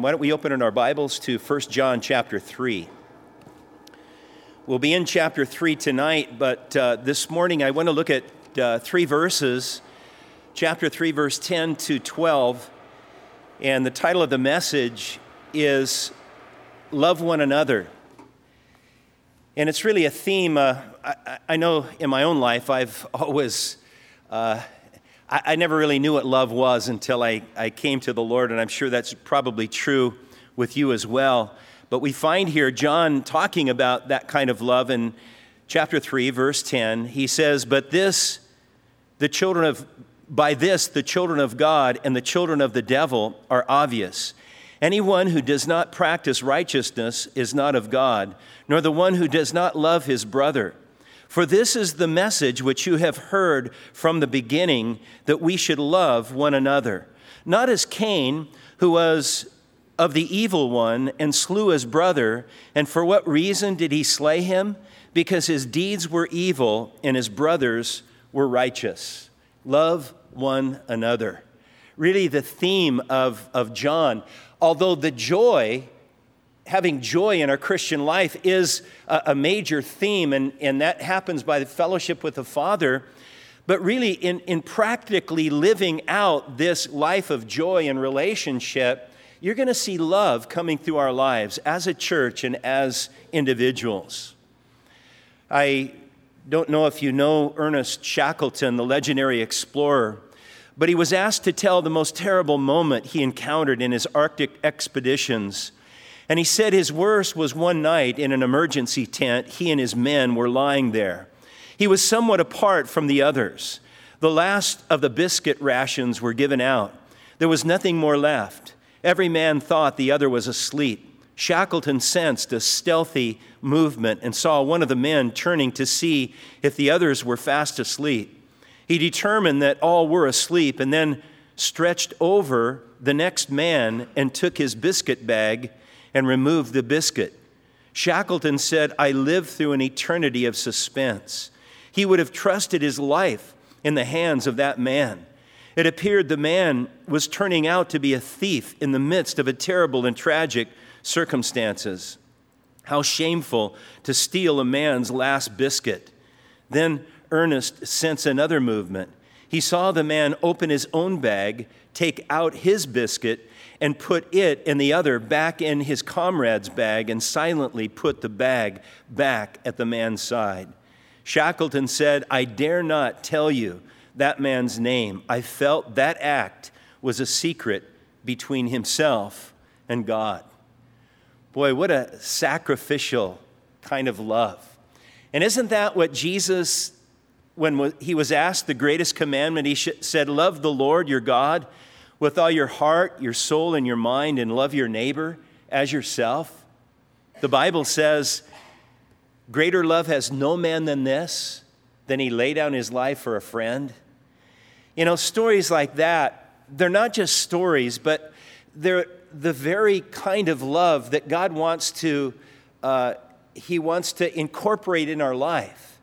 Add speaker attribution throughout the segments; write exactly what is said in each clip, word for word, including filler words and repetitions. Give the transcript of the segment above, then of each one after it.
Speaker 1: why don't we open in our Bibles to First John chapter three. We'll be in chapter three tonight, but uh, this morning I want to look at uh, three verses, chapter three, verse ten to twelve, and the title of the message is Love One Another. And it's really a theme, uh, I, I know in my own life I've always, uh, I, I never really knew what love was until I, I came to the Lord, and I'm sure that's probably true with you as well. But we find here John talking about that kind of love in chapter three, verse ten. He says, but this, the children of, by this, the children of God and the children of the devil are obvious. Anyone who does not practice righteousness is not of God, nor the one who does not love his brother. For this is the message which you have heard from the beginning, that we should love one another. Not as Cain, who was of the evil one and slew his brother. And for what reason did he slay him? Because his deeds were evil and his brothers were righteous. Love one another. Really the theme of, of John. Although the joy, having joy in our Christian life is a, a major theme, and, and that happens by the fellowship with the Father, but really in, in practically living out this life of joy and relationship, you're going to see love coming through our lives as a church and as individuals. I don't know if you know Ernest Shackleton, the legendary explorer, but he was asked to tell the most terrible moment he encountered in his Arctic expeditions. And he said his worst was one night in an emergency tent, he and his men were lying there. He was somewhat apart from the others. The last of the biscuit rations were given out. There was nothing more left. Every man thought the other was asleep. Shackleton sensed a stealthy movement and saw one of the men turning to see if the others were fast asleep. He determined that all were asleep and then stretched over the next man and took his biscuit bag and removed the biscuit. Shackleton said, I lived through an eternity of suspense. He would have trusted his life in the hands of that man. It appeared the man was turning out to be a thief in the midst of a terrible and tragic circumstances. How shameful to steal a man's last biscuit. Then Ernest sensed another movement. He saw the man open his own bag, take out his biscuit, and put it and the other back in his comrade's bag and silently put the bag back at the man's side. Shackleton said, I dare not tell you that man's name. I felt that act was a secret between himself and God. Boy, what a sacrificial kind of love. And isn't that what Jesus, when he was asked the greatest commandment, he said, love the Lord your God with all your heart, your soul, and your mind, and love your neighbor as yourself? The Bible says, greater love has no man than this, than he lay down his life for a friend. You know, stories like that, they're not just stories, but they're the very kind of love that God wants to, uh, he wants to incorporate in our life.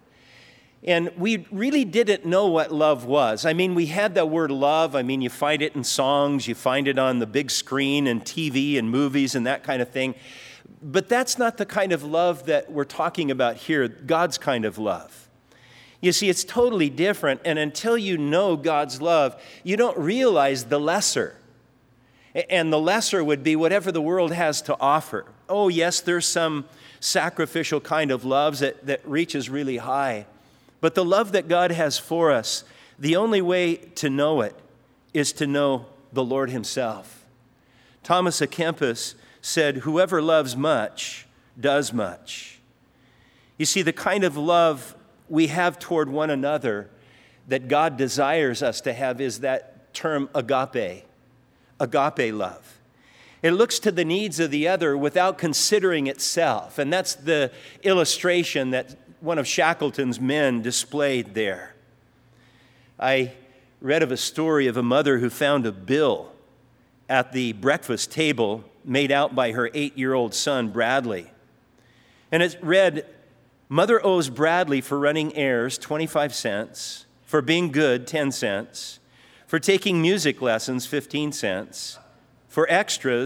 Speaker 1: And we really didn't know what love was. I mean, we had that word love. I mean, you find it in songs, you find it on the big screen and T V and movies and that kind of thing. But that's not the kind of love that we're talking about here, God's kind of love. You see, it's totally different, and until you know God's love, you don't realize the lesser. And the lesser would be whatever the world has to offer. Oh, yes, there's some sacrificial kind of loves that, that reaches really high. But the love that God has for us, the only way to know it is to know the Lord himself. Thomas à Kempis said, whoever loves much does much. You see, the kind of love we have toward one another that God desires us to have is that term agape, agape love. It looks to the needs of the other without considering itself. And that's the illustration that one of Shackleton's men displayed there. I read of a story of a mother who found a bill at the breakfast table made out by her eight-year-old son, Bradley. And it read, Mother owes Bradley for running errands twenty-five cents, for being good ten cents, for taking music lessons fifteen cents, for extras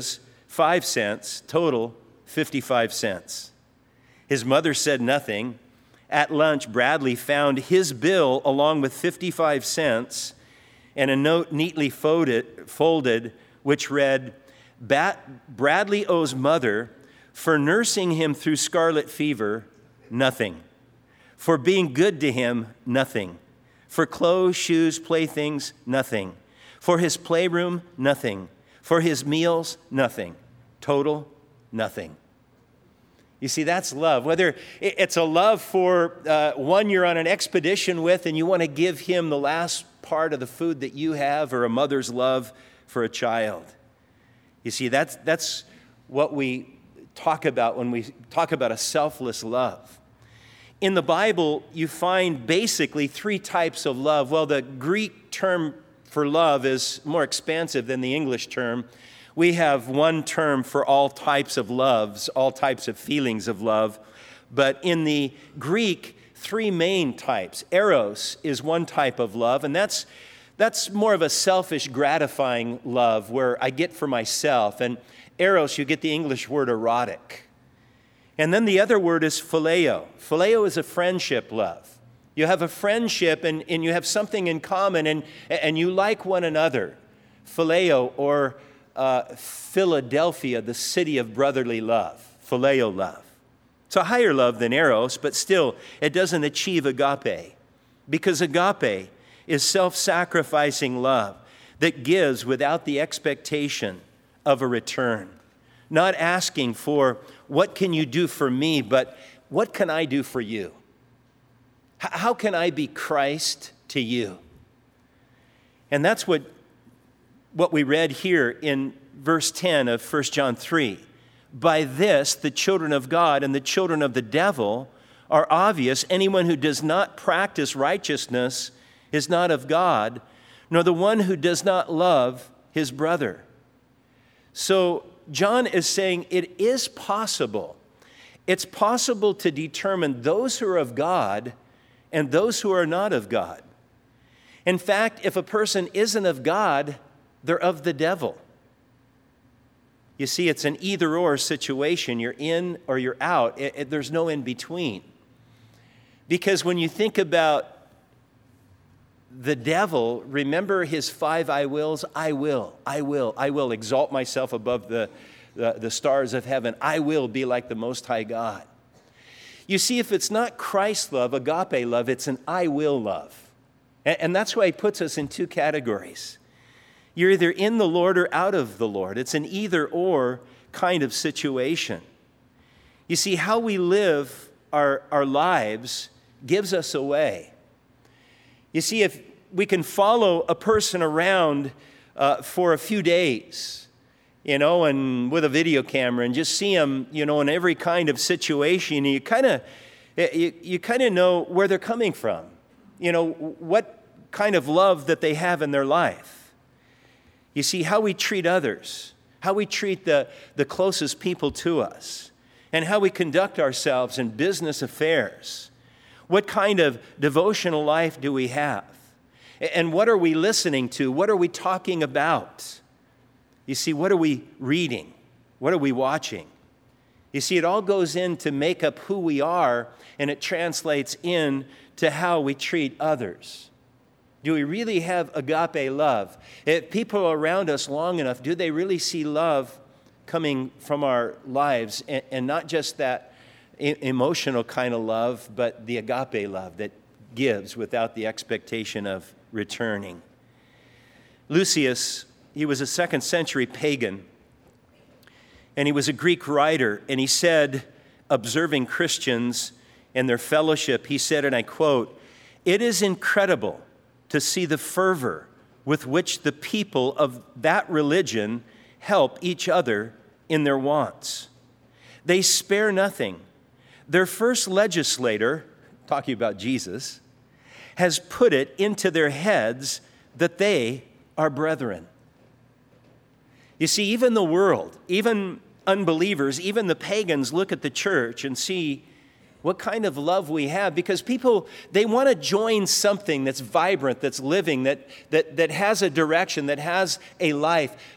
Speaker 1: five cents, total fifty-five cents. His mother said nothing. At lunch, Bradley found his bill along with fifty-five cents and a note neatly folded, folded which read, Bradley owes mother for nursing him through scarlet fever, nothing. For being good to him, nothing. For clothes, shoes, playthings, nothing. For his playroom, nothing. For his meals, nothing. Total, nothing. You see, that's love. Whether it's a love for uh, one you're on an expedition with and you want to give him the last part of the food that you have, or a mother's love for a child. You see, that's, that's what we talk about when we talk about a selfless love. In the Bible, you find basically three types of love. Well, the Greek term for love is more expansive than the English term. We have one term for all types of loves, all types of feelings of love. But in the Greek, three main types. Eros is one type of love, and that's that's more of a selfish, gratifying love where I get for myself. And Eros, you get the English word erotic. And then the other word is phileo. Phileo is a friendship love. You have a friendship and, and you have something in common and, and you like one another. Phileo, or uh, Philadelphia, the city of brotherly love. Phileo love. It's a higher love than Eros, but still, it doesn't achieve agape. Because agape is self-sacrificing love that gives without the expectation of a return. Not asking for, what can you do for me, but what can I do for you? H- how can I be Christ to you? And that's what, what we read here in verse ten of First John three. By this, the children of God and the children of the devil are obvious. Anyone who does not practice righteousness is not of God, nor the one who does not love his brother. So John is saying it is possible. It's possible to determine those who are of God and those who are not of God. In fact, if a person isn't of God, they're of the devil. You see, it's an either-or situation. You're in or you're out. It, it, there's no in between. Because when you think about the devil, remember his five I wills? I will, I will, I will exalt myself above the, the, the stars of heaven. I will be like the Most High God. You see, if it's not Christ love, agape love, it's an I will love. And, and that's why he puts us in two categories. You're either in the Lord or out of the Lord. It's an either-or kind of situation. You see, how we live our, our lives gives us away. You see, if we can follow a person around uh, for a few days, you know, and with a video camera and just see them, you know, in every kind of situation, you kind of you, you kind of know where they're coming from, you know, what kind of love that they have in their life. You see, how we treat others, how we treat the, the closest people to us, and how we conduct ourselves in business affairs. What kind of devotional life do we have? And what are we listening to? What are we talking about? You see, what are we reading? What are we watching? You see, it all goes in to make up who we are, and it translates in to how we treat others. Do we really have agape love? If people are around us long enough, do they really see love coming from our lives, and, and not just that emotional kind of love, but the agape love that gives without the expectation of returning? Lucius, he was a second century pagan, and he was a Greek writer, and he said, observing Christians and their fellowship, he said, and I quote, "It is incredible to see the fervor with which the people of that religion help each other in their wants. They spare nothing. Their first legislator," talking about Jesus, "has put it into their heads that they are brethren." You see, even the world, even unbelievers, even the pagans look at the church and see what kind of love we have, because people, they want to join something that's vibrant, that's living, that, that, that has a direction, that has a life.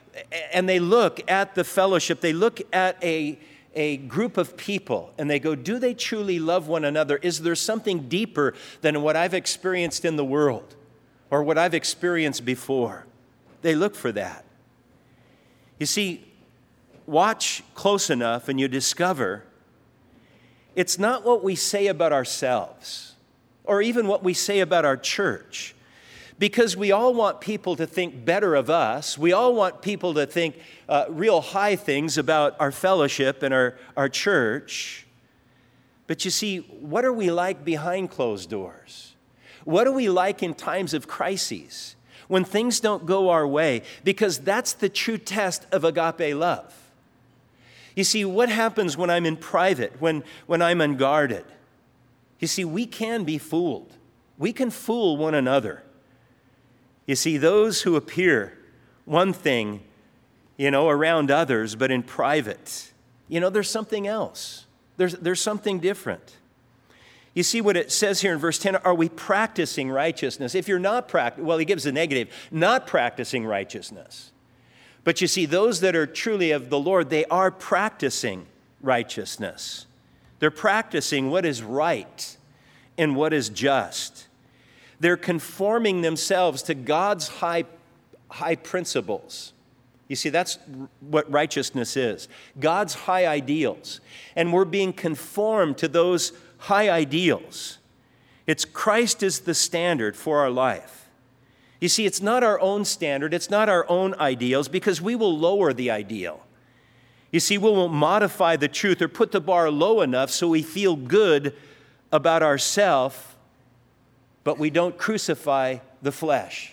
Speaker 1: and they look at the fellowship, they look at a, a group of people, and they go, do they truly love one another? Is there something deeper than what I've experienced in the world or what I've experienced before? They look for that. You see, watch close enough and you discover it's not what we say about ourselves or even what we say about our church. Because we all want people to think better of us. We all want people to think uh, real high things about our fellowship and our, our church. But you see, what are we like behind closed doors? What are we like in times of crises, when things don't go our way? Because that's the true test of agape love. You see, what happens when I'm in private, when, when I'm unguarded? You see, we can be fooled. We can fool one another. You see, those who appear one thing, you know, around others, but in private, you know, there's something else. There's, there's something different. You see what it says here in verse ten, are we practicing righteousness? If you're not practicing, well, he gives the negative, not practicing righteousness. But you see, those that are truly of the Lord, they are practicing righteousness. They're practicing what is right and what is just. They're conforming themselves to God's high, high principles. You see, that's what righteousness is. God's high ideals. And we're being conformed to those high ideals. It's Christ is the standard for our life. You see, it's not our own standard. It's not our own ideals, because we will lower the ideal. You see, we will modify the truth or put the bar low enough so we feel good about ourselves, but we don't crucify the flesh.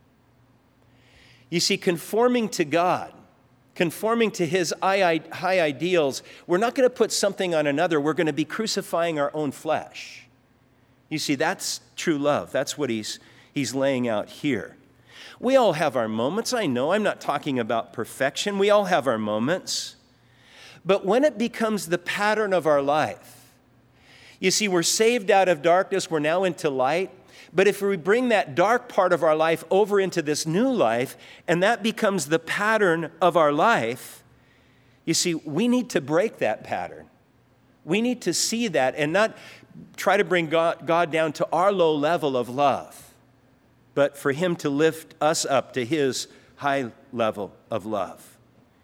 Speaker 1: You see, conforming to God, conforming to His high ideals, we're not going to put something on another. We're going to be crucifying our own flesh. You see, that's true love. That's what he's, he's laying out here. We all have our moments. I know I'm not talking about perfection. We all have our moments. But when it becomes the pattern of our life, you see, we're saved out of darkness. We're now into light. But if we bring that dark part of our life over into this new life, and that becomes the pattern of our life, you see, we need to break that pattern. We need to see that and not try to bring God, God down to our low level of love, but for Him to lift us up to His high level of love.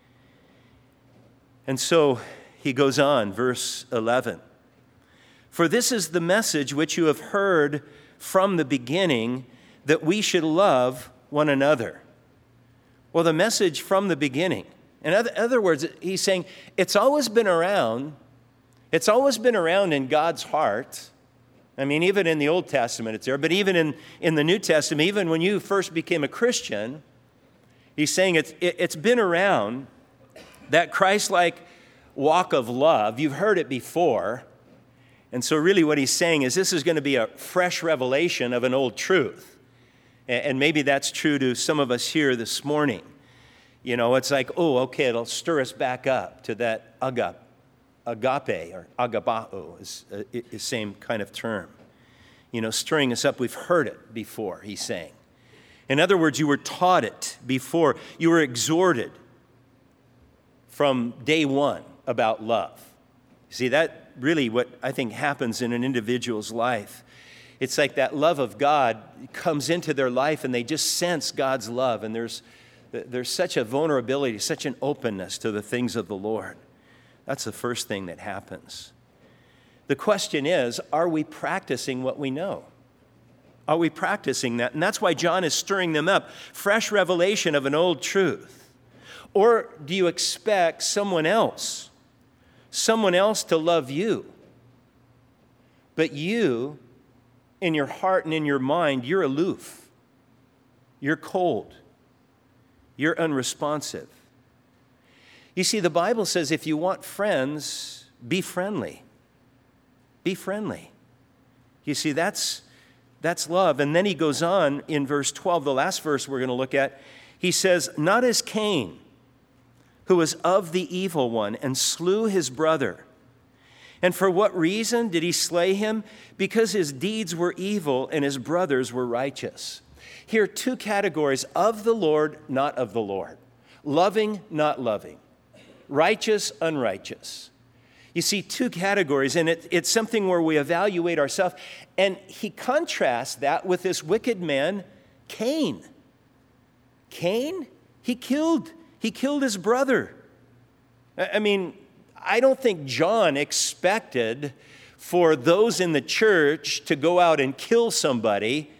Speaker 1: And so he goes on, verse eleven. For this is the message which you have heard from the beginning, that we should love one another. Well, the message from the beginning. In other, other words, he's saying it's always been around. It's always been around in God's heart. I mean, even in the Old Testament it's there, but even in, in the New Testament, even when you first became a Christian, he's saying it's, it, it's been around, that Christ-like walk of love. You've heard it before. And so really what he's saying is this is going to be a fresh revelation of an old truth. And maybe that's true to some of us here this morning. You know, it's like, oh, okay, it'll stir us back up to that agape, agape or agabao is the same kind of term. You know, stirring us up. We've heard it before, he's saying. In other words, you were taught it before. You were exhorted from day one about love. You see, that really what I think happens in an individual's life. It's like that love of God comes into their life and they just sense God's love. And there's, there's such a vulnerability, such an openness to the things of the Lord. That's the first thing that happens. The question is, are we practicing what we know? Are we practicing that? And that's why John is stirring them up. Fresh revelation of an old truth. Or do you expect someone else someone else to love you, but you, in your heart and in your mind, you're aloof, you're cold, you're unresponsive? You see, the Bible says if you want friends, be friendly. Be friendly. You see, that's, that's love. And then he goes on in verse twelve, the last verse we're going to look at. He says, not as Cain, who was of the evil one and slew his brother. And for what reason did he slay him? Because his deeds were evil and his brothers were righteous. Here are two categories: of the Lord, not of the Lord. loving, not loving, righteous, unrighteous. You see two categories, and it, it's something where we evaluate ourselves. And he contrasts that with this wicked man, Cain. Cain, he killed, he killed his brother. I mean, I don't think John expected for those in the church to go out and kill somebody,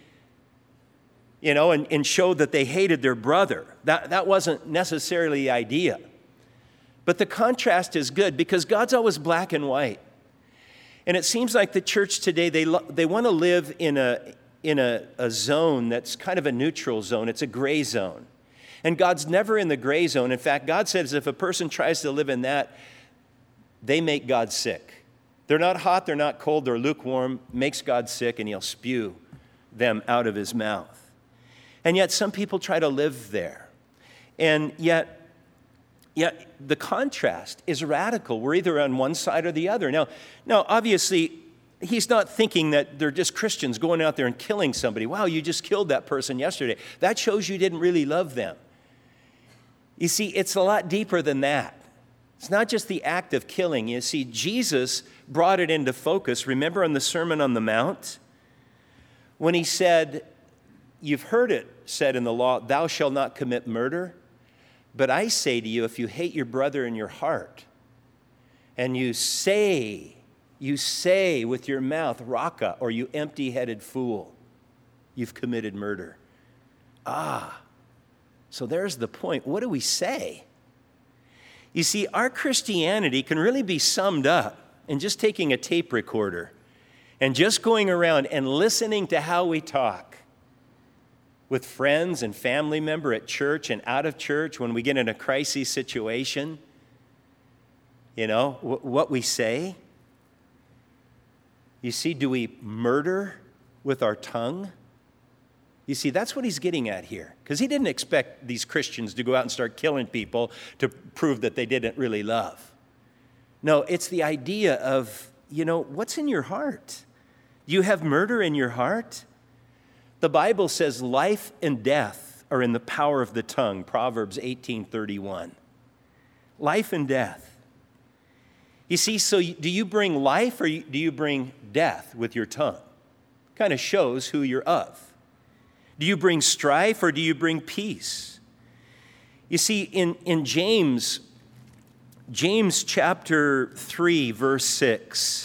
Speaker 1: you know, and, and show that they hated their brother. That, that wasn't necessarily the idea. But the contrast is good because God's always black and white. And it seems like the church today, they, lo- they want to live in, a, in a, a zone that's kind of a neutral zone. It's a gray zone. And God's never in the gray zone. In fact, God says if a person tries to live in that, they make God sick. They're not hot, they're not cold, they're lukewarm, makes God sick, and he'll spew them out of his mouth. And yet some people try to live there. And yet, yet the contrast is radical. We're either on one side or the other. Now, now, obviously, he's not thinking that they're just Christians going out there and killing somebody. Wow, you just killed that person yesterday. That shows you didn't really love them. You see, it's a lot deeper than that. It's not just the act of killing. You see, Jesus brought it into focus. Remember on the Sermon on the Mount? When he said, you've heard it said in the law, thou shalt not commit murder. But I say to you, if you hate your brother in your heart, and you say, you say with your mouth, raka, or you empty-headed fool, you've committed murder. Ah, so there's the point. What do we say? You see, our Christianity can really be summed up in just taking a tape recorder and just going around and listening to how we talk with friends and family member at church and out of church when we get in a crisis situation. You know, w- what we say. You see, do we murder with our tongue? You see, that's what he's getting at here. Because he didn't expect these Christians to go out and start killing people to prove that they didn't really love. No, it's the idea of, you know, what's in your heart? You have murder in your heart? The Bible says life and death are in the power of the tongue, Proverbs eighteen thirty-one. Life and death. You see, so do you bring life or do you bring death with your tongue? Kind of shows who you're of. Do you bring strife or do you bring peace? You see, in, in James, James chapter three, verse six,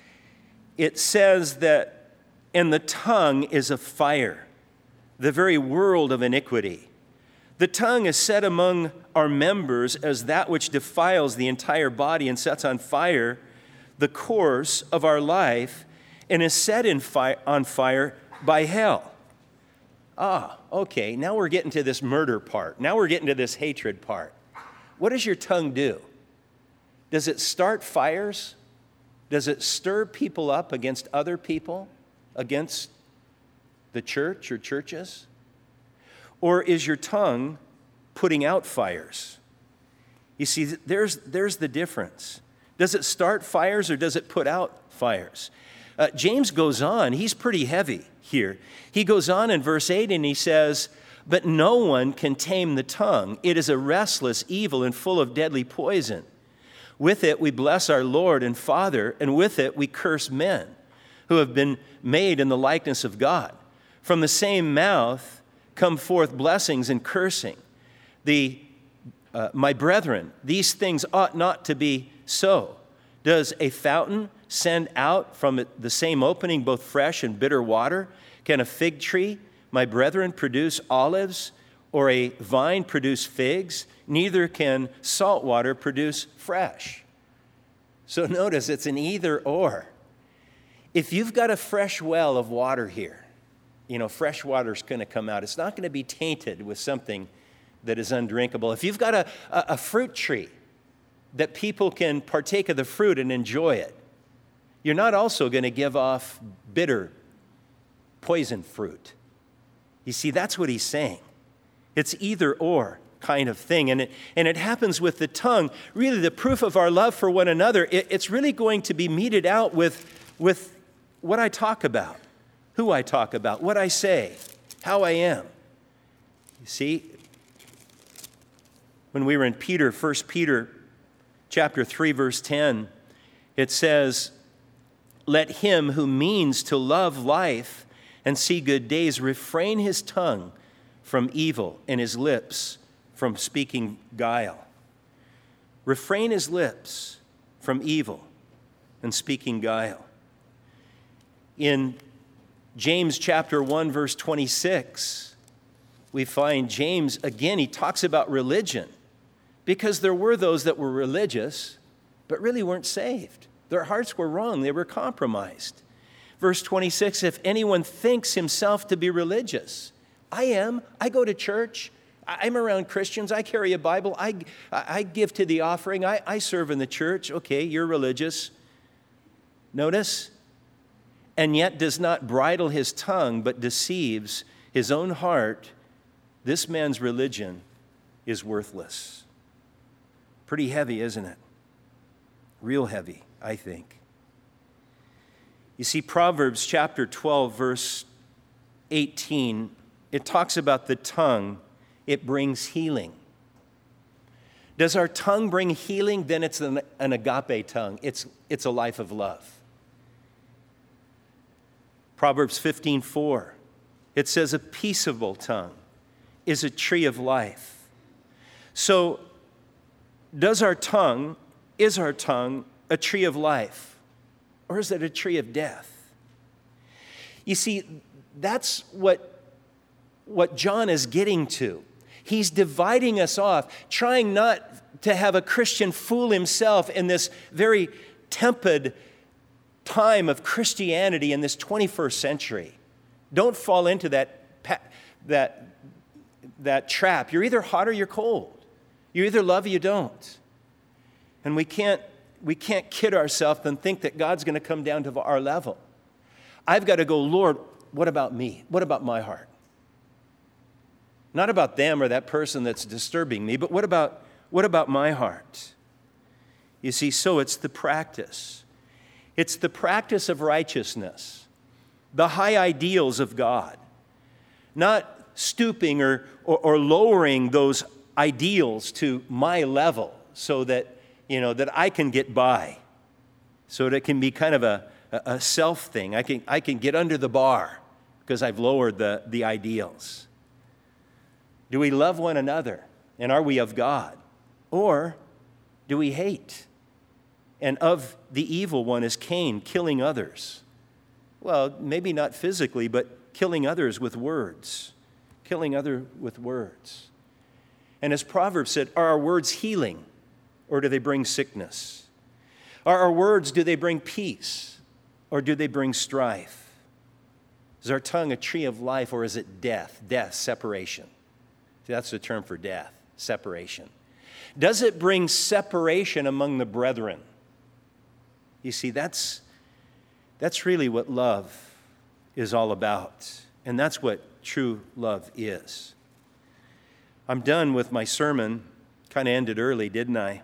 Speaker 1: it says that, and the tongue is a fire, the very world of iniquity. The tongue is set among our members as that which defiles the entire body and sets on fire the course of our life and is set in fi- on fire by hell. Ah, okay, now we're getting to this murder part. Now we're getting to this hatred part. What does your tongue do? Does it start fires? Does it stir people up against other people, against the church or churches? Or is your tongue putting out fires? You see, there's, there's the difference. Does it start fires or does it put out fires? Uh, James goes on. He's pretty heavy here. He goes on in verse eight and he says, but no one can tame the tongue. It is a restless evil and full of deadly poison. With it we bless our Lord and Father, and with it we curse men who have been made in the likeness of God. From the same mouth come forth blessings and cursing. The, uh, my brethren, these things ought not to be so. Does a fountain send out from it the same opening both fresh and bitter water? Can a fig tree, my brethren, produce olives, or a vine produce figs? Neither can salt water produce fresh. So notice it's an either or. If you've got a fresh well of water here, you know, fresh water's going to come out. It's not going to be tainted with something that is undrinkable. If you've got a, a, a fruit tree that people can partake of the fruit and enjoy it, you're not also going to give off bitter, poison fruit. You see, that's what he's saying. It's either or kind of thing. And it, and it happens with the tongue. Really, the proof of our love for one another, it, it's really going to be meted out with, with what I talk about, who I talk about, what I say, how I am. You see, When we were in Peter, First Peter chapter three, verse ten, it says, "Let him who means to love life and see good days refrain his tongue from evil and his lips from speaking guile." Refrain his lips from evil and speaking guile. In James chapter one, verse twenty-six, we find James, again, he talks about religion, because there were those that were religious, but really weren't saved. Their hearts were wrong. They were compromised. Verse twenty-six, "If anyone thinks himself to be religious," I am. I go to church. I'm around Christians. I carry a Bible. I, I give to the offering. I, I serve in the church. Okay, you're religious. Notice, "and yet does not bridle his tongue, but deceives his own heart, this man's religion is worthless." Pretty heavy, isn't it? Real heavy, I think. You see, Proverbs chapter twelve, verse eighteen, it talks about the tongue. It brings healing. Does our tongue bring healing? Then it's an, an agape tongue. It's, it's a life of love. Proverbs fifteen four, it says, "A peaceable tongue is a tree of life." So, does our tongue, is our tongue a tree of life? Or is it a tree of death? You see, that's what, what John is getting to. He's dividing us off, trying not to have a Christian fool himself in this very tepid time of Christianity in this twenty-first century. Don't fall into that, that, that trap. You're either hot or you're cold. You either love or you don't. And we can't, we can't kid ourselves and think that God's going to come down to our level. I've got to go, "Lord, what about me? What about my heart?" Not about them or that person that's disturbing me, but what about, what about my heart? You see, so it's the practice. It's the practice of righteousness, the high ideals of God, not stooping or, or, or lowering those ideals to my level so that, you know, that I can get by, so that it can be kind of a, a self thing. I can, I can get under the bar because I've lowered the, the ideals. Do we love one another? And are we of God? Or do we hate? And of the evil one is Cain, killing others. Well, maybe not physically, but killing others with words. Killing others with words. And as Proverbs said, are our words healing, or do they bring sickness? Are our words, do they bring peace, or do they bring strife? Is our tongue a tree of life, or is it death? Death, separation. That's the term for death, separation. Does it bring separation among the brethren? You see, that's, that's really what love is all about. And that's what true love is. I'm done with my sermon. Kind of ended early, didn't I?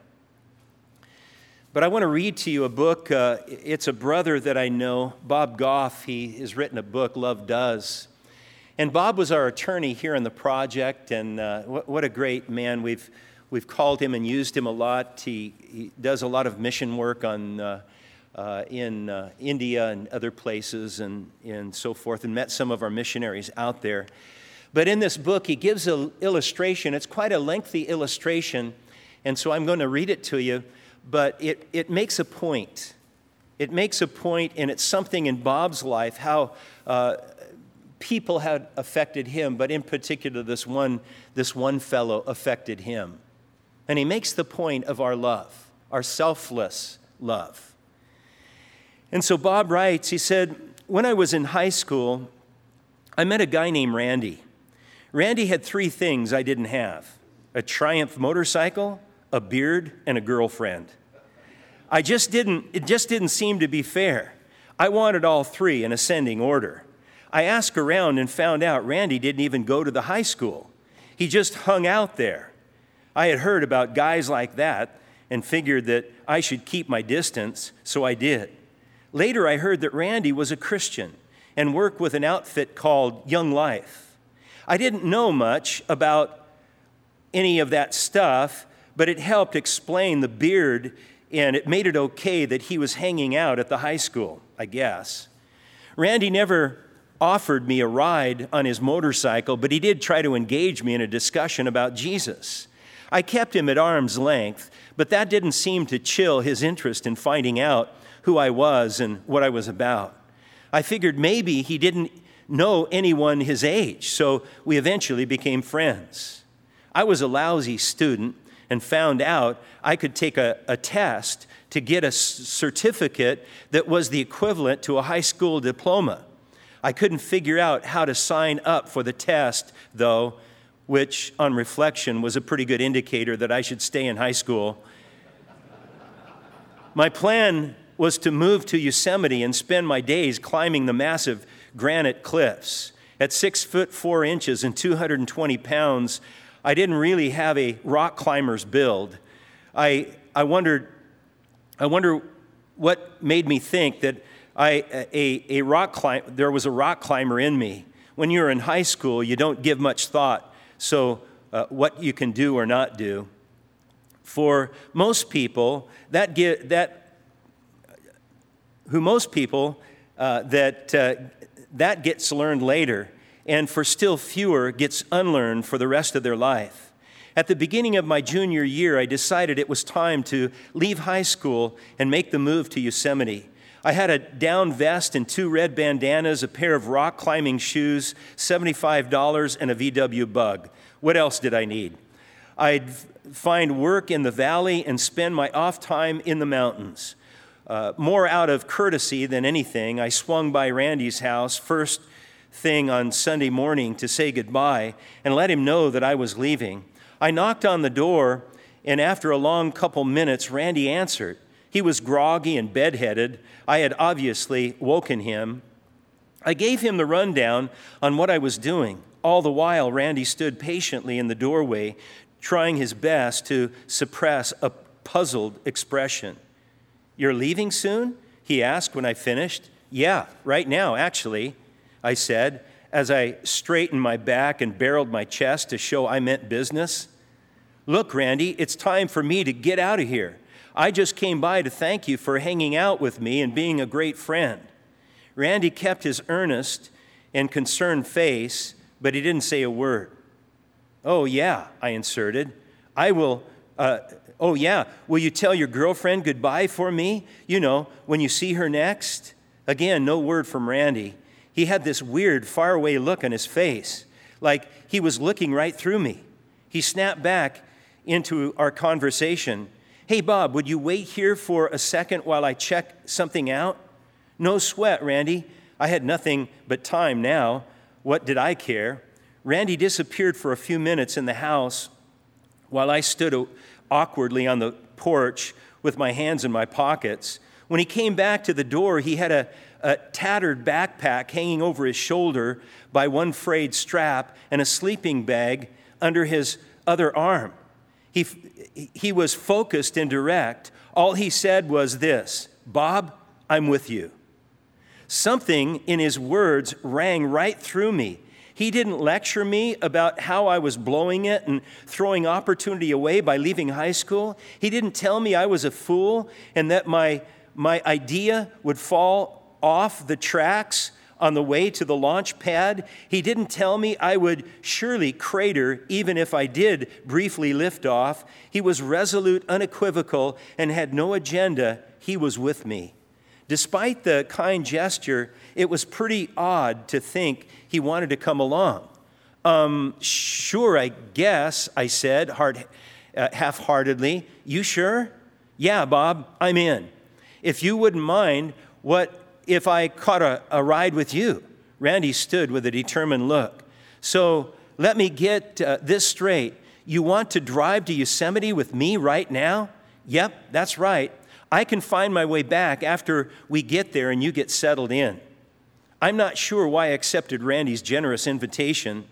Speaker 1: But I want to read to you a book. Uh, it's a brother that I know, Bob Goff. He has written a book, Love Does. And Bob was our attorney here in the project, and uh, what, what a great man. We've, we've called him and used him a lot. He, he does a lot of mission work on, uh, uh, in uh, India and other places and, and so forth, and met some of our missionaries out there. But in this book, he gives an illustration. It's quite a lengthy illustration, and so I'm going to read it to you, but it, it makes a point. It makes a point, and it's something in Bob's life, how uh, people had affected him, but in particular, this one, this one fellow affected him. And he makes the point of our love, our selfless love. And so Bob writes, he said, "When I was in high school, I met a guy named Randy. Randy had three things I didn't have: a Triumph motorcycle, a beard, and a girlfriend. I just didn't, it just didn't seem to be fair. I wanted all three in ascending order. I asked around and found out Randy didn't even go to the high school. He just hung out there. I had heard about guys like that and figured that I should keep my distance, so I did. Later, I heard that Randy was a Christian and worked with an outfit called Young Life. I didn't know much about any of that stuff, but it helped explain the beard, and it made it okay that he was hanging out at the high school, I guess. Randy never offered me a ride on his motorcycle, but he did try to engage me in a discussion about Jesus. I kept him at arm's length, but that didn't seem to chill his interest in finding out who I was and what I was about. I figured maybe he didn't know anyone his age, so we eventually became friends. I was a lousy student and found out I could take a, a test to get a certificate that was the equivalent to a high school diploma. I couldn't figure out how to sign up for the test, though, which on reflection was a pretty good indicator that I should stay in high school. My plan was to move to Yosemite and spend my days climbing the massive granite cliffs. At six foot four inches and two hundred twenty pounds, I didn't really have a rock climber's build. I I wondered I wonder what made me think that I a a rock climb there was a rock climber in me. When you're in high school, you don't give much thought, so uh, what you can do or not do. For most people, that get that who most people uh, that uh, that gets learned later, and for still fewer gets unlearned for the rest of their life. At the beginning of my junior year, I decided it was time to leave high school and make the move to Yosemite. I had a down vest and two red bandanas, a pair of rock climbing shoes, seventy-five dollars, and a V W Bug. What else did I need? I'd find work in the valley and spend my off time in the mountains. Uh, more out of courtesy than anything, I swung by Randy's house first thing on Sunday morning to say goodbye and let him know that I was leaving. I knocked on the door, and after a long couple minutes, Randy answered. He was groggy and bedheaded. I had obviously woken him. I gave him the rundown on what I was doing. All the while, Randy stood patiently in the doorway, trying his best to suppress a puzzled expression. "You're leaving soon?" he asked when I finished. "Yeah, right now, actually," I said, as I straightened my back and barreled my chest to show I meant business. "Look, Randy, it's time for me to get out of here. I just came by to thank you for hanging out with me and being a great friend." Randy kept his earnest and concerned face, but he didn't say a word. "Oh, yeah," I inserted. I will, uh, oh, yeah, will you tell your girlfriend goodbye for me? You know, when you see her next?" Again, no word from Randy. He had this weird, faraway look on his face, like he was looking right through me. He snapped back into our conversation. "Hey, Bob, would you wait here for a second while I check something out?" "No sweat, Randy." I had nothing but time now. What did I care? Randy disappeared for a few minutes in the house while I stood awkwardly on the porch with my hands in my pockets. When he came back to the door, he had a, a tattered backpack hanging over his shoulder by one frayed strap and a sleeping bag under his other arm. He, he was focused and direct. All he said was this: "Bob, I'm with you." Something in his words rang right through me. He didn't lecture me about how I was blowing it and throwing opportunity away by leaving high school. He didn't tell me I was a fool and that my, my idea would fall off the tracks on the way to the launch pad. He didn't tell me I would surely crater even if I did briefly lift off. He was resolute, unequivocal, and had no agenda. He was with me. Despite the kind gesture, it was pretty odd to think he wanted to come along. Um, sure, I guess, I said, hard, uh, half-heartedly. "You sure?" "Yeah, Bob, I'm in. If you wouldn't mind, what if I caught a, a ride with you?" Randy stood with a determined look. "So let me get uh, this straight. You want to drive to Yosemite with me right now?" "Yep, that's right. I can find my way back after we get there and you get settled in." I'm not sure why I accepted Randy's generous invitation,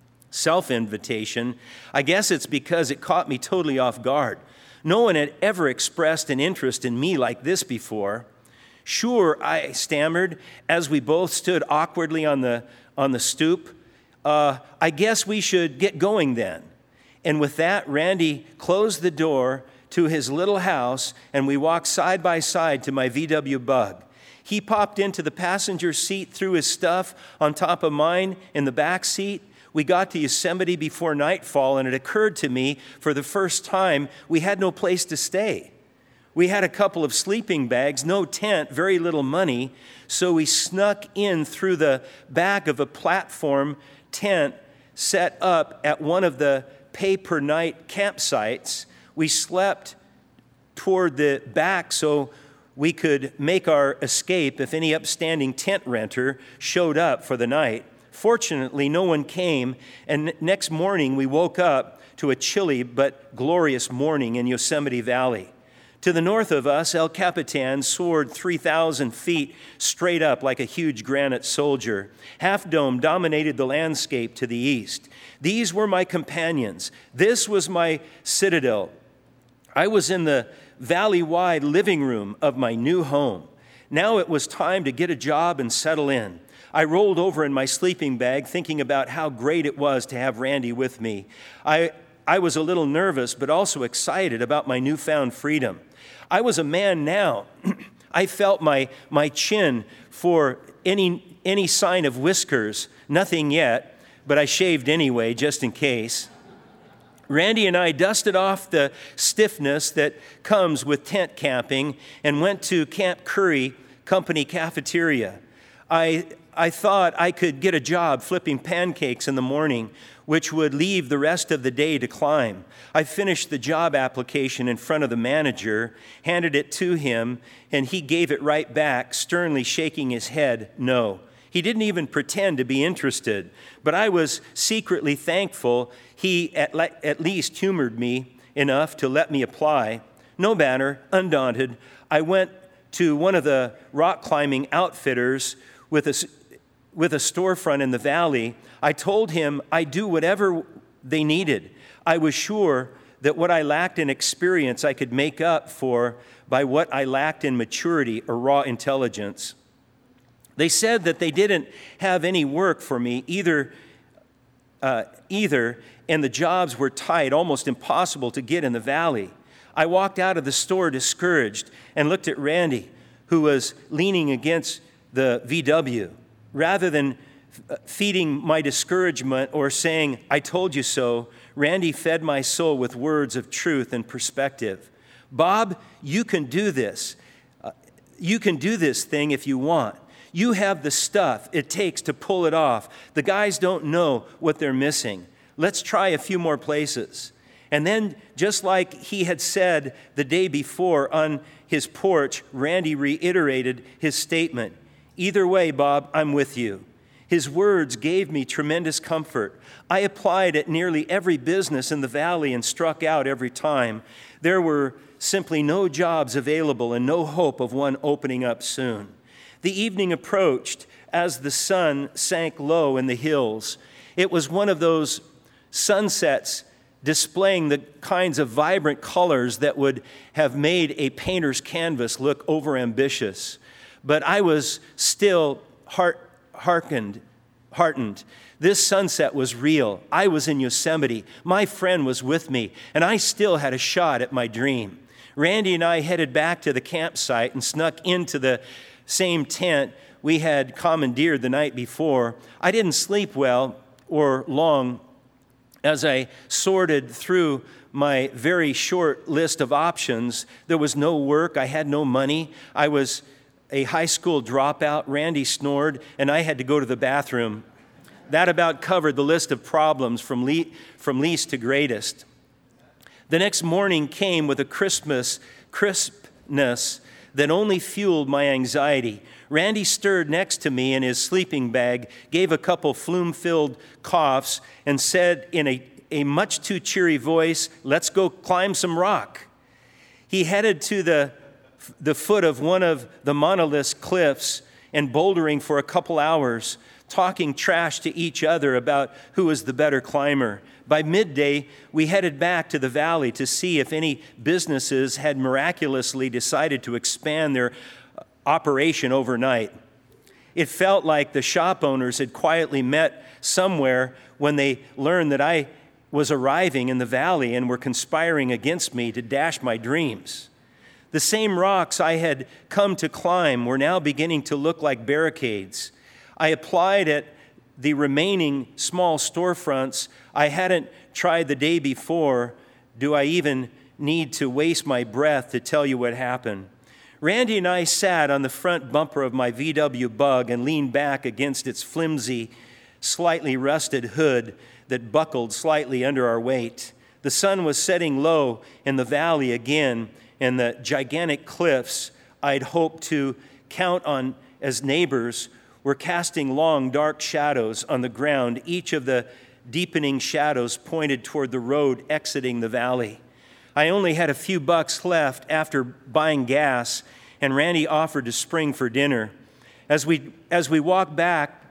Speaker 1: self-invitation. I guess it's because it caught me totally off guard. No one had ever expressed an interest in me like this before. "Sure," I stammered as we both stood awkwardly on the, on the stoop. Uh, I guess we should get going then." And with that, Randy closed the door to his little house, and we walked side by side to my V W Bug. He popped into the passenger seat, threw his stuff on top of mine in the back seat. We got to Yosemite before nightfall, and it occurred to me for the first time we had no place to stay. We had a couple of sleeping bags, no tent, very little money, so we snuck in through the back of a platform tent set up at one of the pay-per-night campsites. We slept toward the back so we could make our escape if any upstanding tent renter showed up for the night. Fortunately, no one came, and next morning we woke up to a chilly but glorious morning in Yosemite Valley. To the north of us, El Capitan soared three thousand feet straight up like a huge granite soldier. Half Dome dominated the landscape to the east. These were my companions. This was my citadel. I was in the valley-wide living room of my new home. Now it was time to get a job and settle in. I rolled over in my sleeping bag, thinking about how great it was to have Randy with me. I, I was a little nervous, but also excited about my newfound freedom. I was a man now. I felt my, my chin for any, any sign of whiskers. Nothing yet, but I shaved anyway, just in case. Randy and I dusted off the stiffness that comes with tent camping and went to Camp Curry Company cafeteria. I, I thought I could get a job flipping pancakes in the morning, which would leave the rest of the day to climb. I finished the job application in front of the manager, handed it to him, and he gave it right back, sternly shaking his head, no. He didn't even pretend to be interested, but I was secretly thankful he at, le- at least humored me enough to let me apply. No matter, undaunted, I went to one of the rock climbing outfitters with a, with a storefront in the valley. I told him I'd do whatever they needed. I was sure that what I lacked in experience I could make up for by what I lacked in maturity or raw intelligence. They said that they didn't have any work for me either, uh, either, and the jobs were tight, almost impossible to get in the valley. I walked out of the store discouraged and looked at Randy, who was leaning against the V W. Rather than feeding my discouragement or saying, I told you so, Randy fed my soul with words of truth and perspective. Bob, you can do this. Uh, you can do this thing if you want. You have the stuff it takes to pull it off. The guys don't know what they're missing. Let's try a few more places. And then, just like he had said the day before on his porch, Randy reiterated his statement. Either way, Bob, I'm with you. His words gave me tremendous comfort. I applied at nearly every business in the valley and struck out every time. There were simply no jobs available and no hope of one opening up soon. The evening approached as the sun sank low in the hills. It was one of those sunsets displaying the kinds of vibrant colors that would have made a painter's canvas look overambitious. But I was still heart, hearkened, heartened. This sunset was real. I was in Yosemite. My friend was with me, and I still had a shot at my dream. Randy and I headed back to the campsite and snuck into the same tent we had commandeered the night before. I didn't sleep well or long as I sorted through my very short list of options. There was no work. I had no money. I was a high school dropout. Randy snored, and I had to go to the bathroom. That about covered the list of problems from, le- from least to greatest. The next morning came with a Christmas crispness that only fueled my anxiety. Randy stirred next to me in his sleeping bag, gave a couple flume-filled coughs, and said in a, a much too cheery voice, let's go climb some rock. He headed to the, the foot of one of the monolith cliffs and bouldering for a couple hours, talking trash to each other about who was the better climber. By midday, we headed back to the valley to see if any businesses had miraculously decided to expand their operation overnight. It felt like the shop owners had quietly met somewhere when they learned that I was arriving in the valley and were conspiring against me to dash my dreams. The same rocks I had come to climb were now beginning to look like barricades. I applied at the remaining small storefronts I hadn't tried the day before. Do I even need to waste my breath to tell you what happened? Randy and I sat on the front bumper of my V W Bug and leaned back against its flimsy, slightly rusted hood that buckled slightly under our weight. The sun was setting low in the valley again, and the gigantic cliffs I'd hoped to count on as neighbors were casting long, dark shadows on the ground. Each of the deepening shadows pointed toward the road exiting the valley. I only had a few bucks left after buying gas, and Randy offered to spring for dinner. As we as we walked back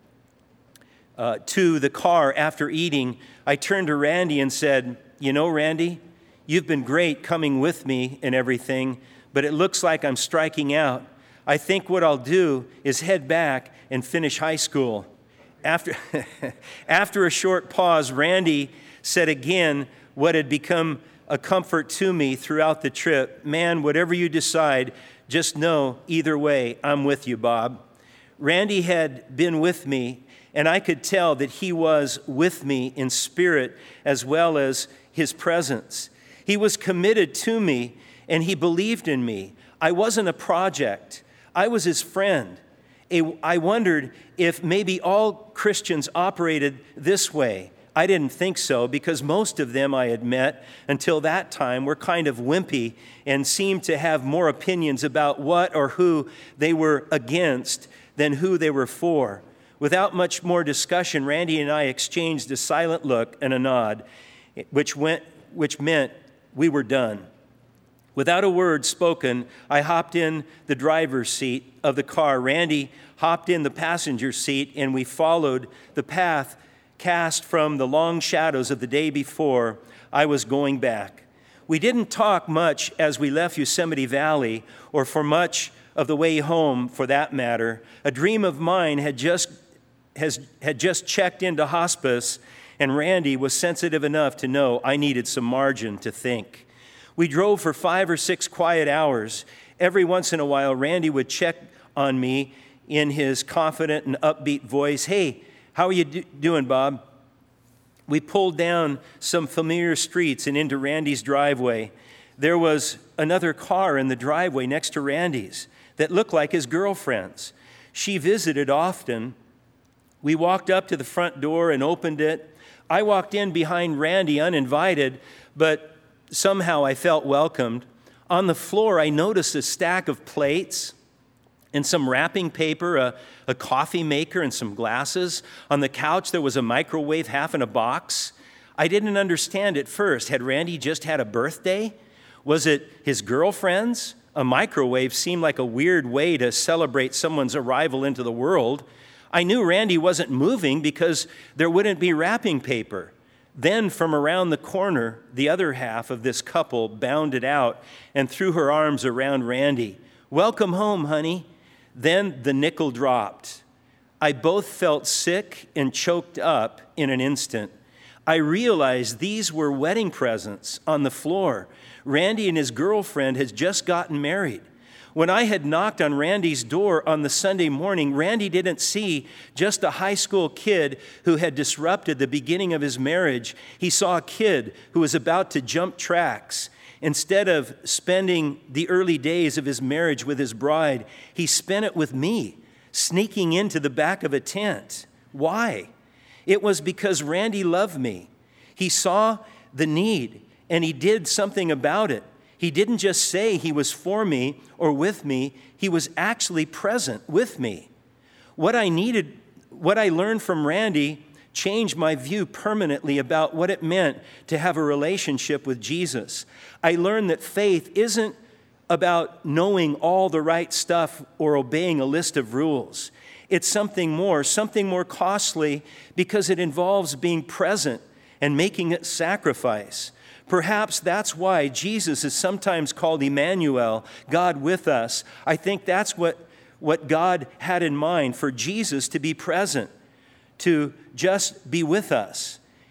Speaker 1: uh, to the car after eating, I turned to Randy and said, "You know, Randy, you've been great coming with me and everything, but it looks like I'm striking out. I think what I'll do is head back and finish high school." After, after a short pause, Randy said again what had become a comfort to me throughout the trip. "Man, whatever you decide, just know either way, I'm with you, Bob." Randy had been with me, and I could tell that he was with me in spirit as well as his presence. He was committed to me, and he believed in me. I wasn't a project. I was his friend. I wondered if maybe all Christians operated this way. I didn't think so, because most of them I had met until that time were kind of wimpy and seemed to have more opinions about what or who they were against than who they were for. Without much more discussion, Randy and I exchanged a silent look and a nod, which went, which meant we were done. Without a word spoken, I hopped in the driver's seat of the car. Randy hopped in the passenger seat, and we followed the path cast from the long shadows of the day before I was going back. We didn't talk much as we left Yosemite Valley, or for much of the way home, for that matter. A dream of mine had just has had just checked into hospice, and Randy was sensitive enough to know I needed some margin to think. We drove for five or six quiet hours. Every once in a while, Randy would check on me in his confident and upbeat voice. "Hey, how are you do- doing, Bob?" We pulled down some familiar streets and into Randy's driveway. There was another car in the driveway next to Randy's that looked like his girlfriend's. She visited often. We walked up to the front door and opened it. I walked in behind Randy uninvited, but somehow I felt welcomed. On the floor, I noticed a stack of plates and some wrapping paper, a, a coffee maker, and some glasses. On the couch, there was a microwave, half in a box. I didn't understand at first. Had Randy just had a birthday? Was it his girlfriend's? A microwave seemed like a weird way to celebrate someone's arrival into the world. I knew Randy wasn't moving because there wouldn't be wrapping paper. Then from around the corner, the other half of this couple bounded out and threw her arms around Randy. "Welcome home, honey." Then the nickel dropped. I both felt sick and choked up in an instant. I realized these were wedding presents on the floor. Randy and his girlfriend had just gotten married. When I had knocked on Randy's door on the Sunday morning, Randy didn't see just a high school kid who had disrupted the beginning of his marriage. He saw a kid who was about to jump tracks. Instead of spending the early days of his marriage with his bride, he spent it with me, sneaking into the back of a tent. Why? It was because Randy loved me. He saw the need, and he did something about it. He didn't just say he was for me or with me. He was actually present with me. What I needed, what I learned from Randy changed my view permanently about what it meant to have a relationship with Jesus. I learned that faith isn't about knowing all the right stuff or obeying a list of rules. It's something more, something more costly, because it involves being present and making a sacrifice. Perhaps that's why Jesus is sometimes called Emmanuel, God with us. I think that's what, what God had in mind, for Jesus to be present, to just be with us.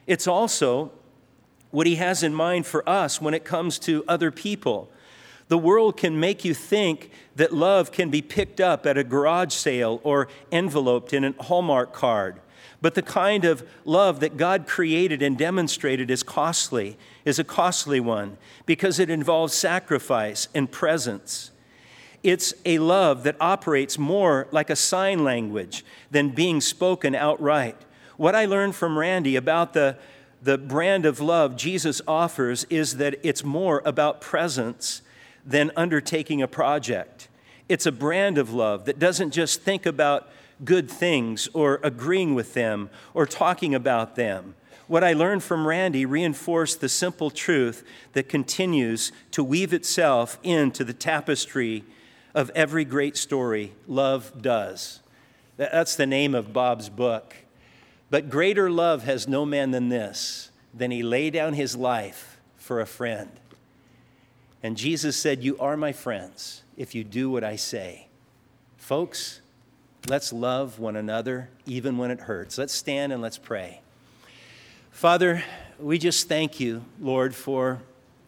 Speaker 1: It's also what he has in mind for us when it comes to other people. The world can make you think that love can be picked up at a garage sale or enveloped in a Hallmark card. But the kind of love that God created and demonstrated is costly, is a costly one, because it involves sacrifice and presence. It's a love that operates more like a sign language than being spoken outright. What I learned from Randy about the, the brand of love Jesus offers is that it's more about presence than undertaking a project. It's a brand of love that doesn't just think about good things or agreeing with them or talking about them. What I learned from Randy reinforced the simple truth that continues to weave itself into the tapestry of every great story. Love does. That's the name of Bob's book. But greater love has no man than this, than he lay down his life for a friend. And Jesus said, "You are my friends if you do what I say." Folks, let's love one another even when it hurts. Let's stand and let's pray. Father, we just thank you, Lord, for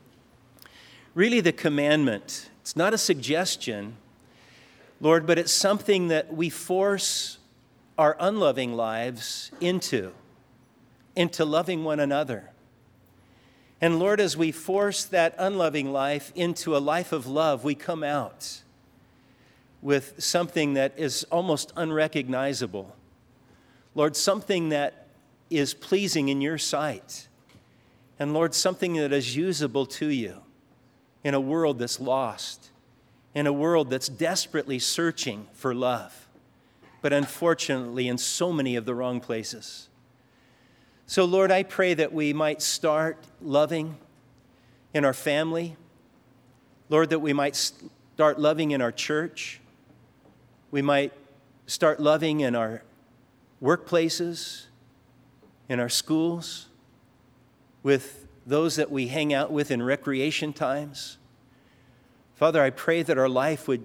Speaker 1: really the commandment. It's not a suggestion, Lord, but it's something that we force our unloving lives into, into loving one another. And Lord, as we force that unloving life into a life of love, we come out with something that is almost unrecognizable. Lord, something that is pleasing in your sight. And Lord, something that is usable to you in a world that's lost, in a world that's desperately searching for love, but unfortunately in so many of the wrong places. So Lord, I pray that we might start loving in our family. Lord, that we might start loving in our church. We might start loving in our workplaces, in our schools, with those that we hang out with in recreation times. Father, I pray that our life would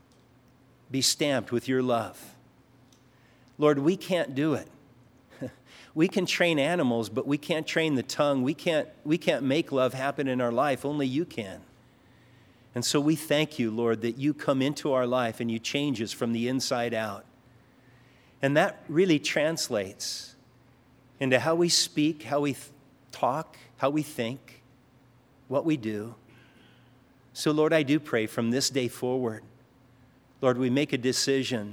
Speaker 1: be stamped with your love. Lord, we can't do it. We can train animals, but we can't train the tongue. We can't, we can't make love happen in our life. Only you can. And so we thank you, Lord, that you come into our life and you change us from the inside out. And that really translates into how we speak, how we th- talk, how we think, what we do. So, Lord, I do pray from this day forward, Lord, we make a decision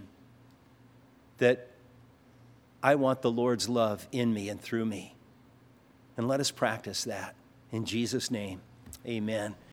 Speaker 1: that I want the Lord's love in me and through me. And let us practice that. In Jesus' name, amen.